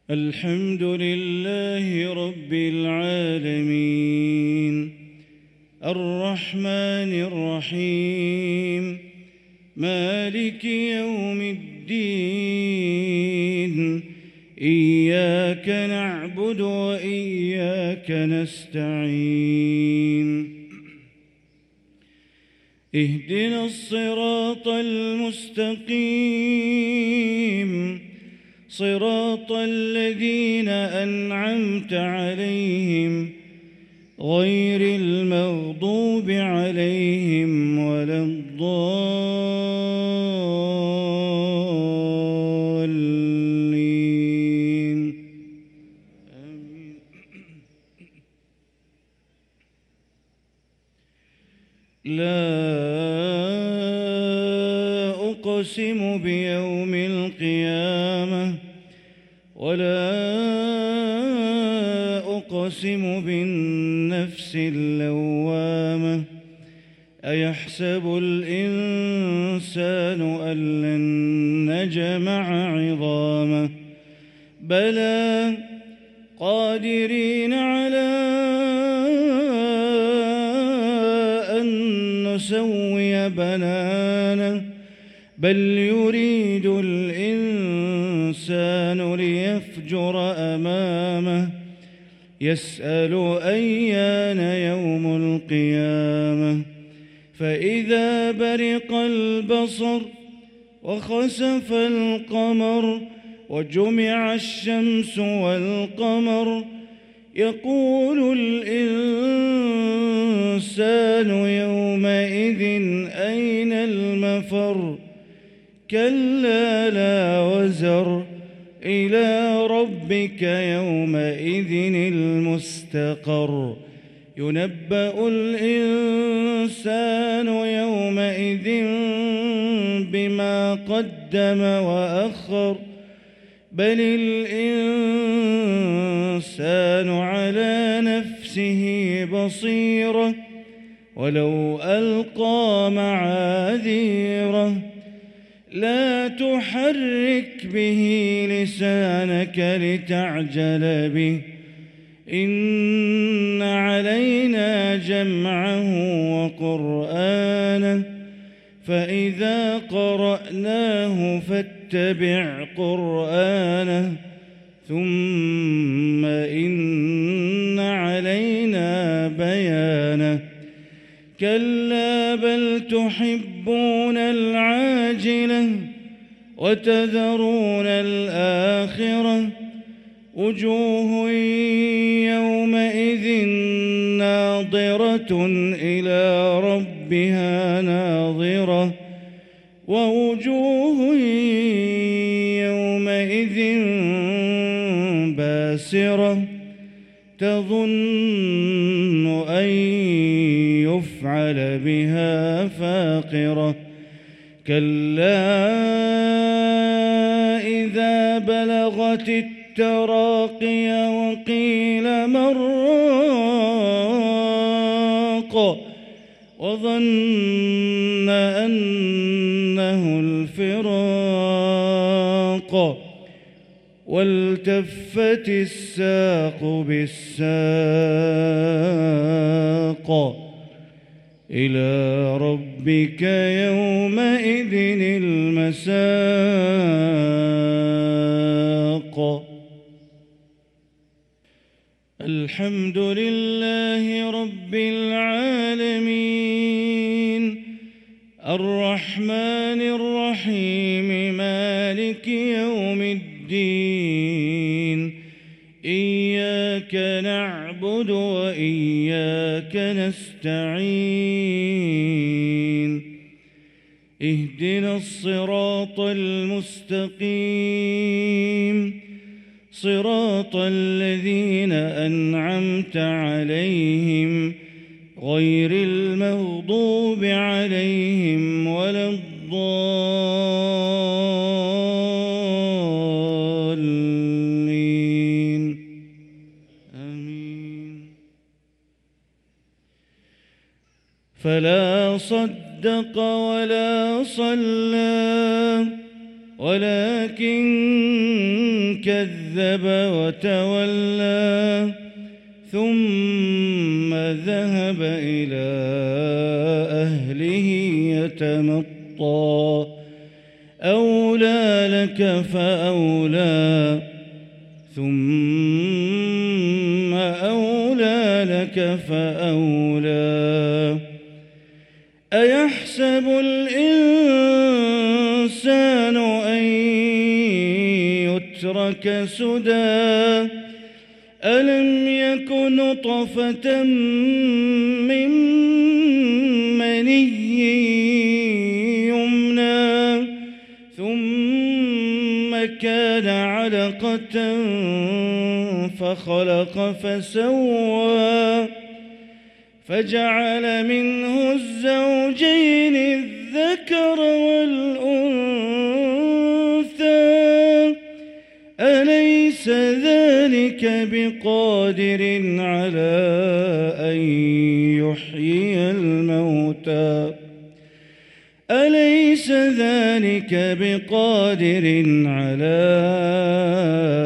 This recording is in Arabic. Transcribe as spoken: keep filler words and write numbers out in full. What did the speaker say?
الحمد لله رب العالمين الرحمن الرحيم مالك يوم الدين إياك نعبد وإياك نستعين اهدنا الصراط المستقيم صراط الذين أنعمت عليهم غير المغضوب عليهم ولا الضالين آمين. لا أقسم بيوم القيامة ولا أقسم بالنفس اللوامة أيحسب الإنسان أن لن نجمع عظامه بلى قادرين على أن نسوي بنانه بل يريد الإنسان ليفجر أمامه يسأل أيان يوم القيامة فإذا برق البصر وخسف القمر وجمع الشمس والقمر يقول الإنسان يومئذ أين المفر كلا لا وزر إلى ربك يومئذ المستقر ينبأ الإنسان يومئذ بما قدم وأخر بل الإنسان على نفسه بصيرة ولو ألقى معاذيره لا تحرك به لسانك لتعجل به إن علينا جمعه وقرآنه فإذا قرأناه فاتبع قرآنه ثم إن علينا بيانه كلا بل تحبون العاجلة وتذرون الآخرة وجوه يومئذ ناظرة إلى ربها ناظرة ووجوه يومئذ باسرة تظن أن يفعل بها فاقرة كلا إذا بلغت التراقي وقيل من راق وظن أنه الفراق والتفت الساق بالساق إلى ربك يومئذ المساق الحمد لله رب العالمين الرحمن الرحيم مالك يوم الدين إياك نعبد وإياك نستعين اهدنا الصراط المستقيم صراط الذين أنعمت عليهم غير المغضوب عليهم ولا الضالين آمين. فلا صدق ولا صلى ولكن كذب وتولى ثم ذهب إلى أهله يتمطى أولى لك فأولى ثم أولى لك فأولى أيحسب الإنسان أن يترك سدى ألم يك نطفة من مني يمنى ثم كان علقة فخلق فسوى فجعل منه الزوجين الذكر والأنثى أليس ذلك بقادر على أن يحيي الموتى أليس ذلك بقادر على